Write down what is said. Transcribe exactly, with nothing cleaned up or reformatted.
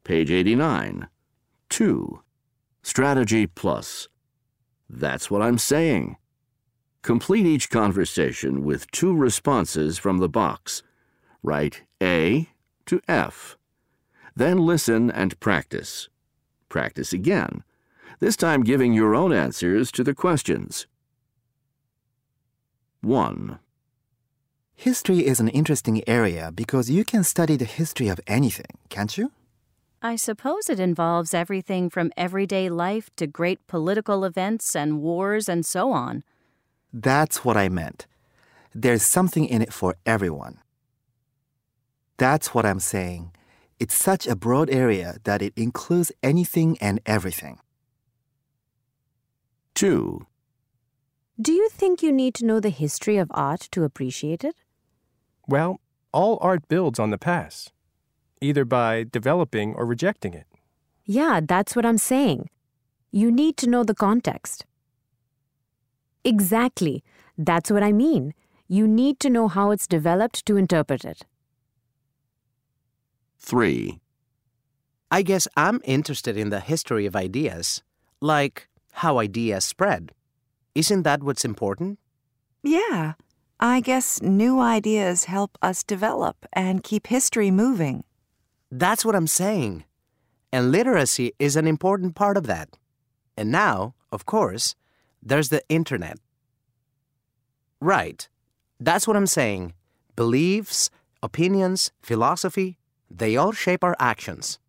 Page eighty-nine. two. Strategy plus. That's what I'm saying. Complete each conversation with two responses from the box. Write A to F. Then listen and practice. Practice again, this time giving your own answers to the questions. one. History is an interesting area because you can study the history of anything, can't you? I suppose it involves everything from everyday life to great political events and wars and so on. That's what I meant. There's something in it for everyone. That's what I'm saying. It's such a broad area that it includes anything and everything. two. Do you think you need to know the history of art to appreciate it? Well, all art builds on the past, either by developing or rejecting it. Yeah, that's what I'm saying. You need to know the context. Exactly. That's what I mean. You need to know how it's developed to interpret it. three. I guess I'm interested in the history of ideas, like how ideas spread. Isn't that what's important? Yeah, I guess new ideas help us develop and keep history moving. That's what I'm saying. And literacy is an important part of that. And now, of course, there's the internet. Right. That's what I'm saying. Beliefs, opinions, philosophy, they all shape our actions.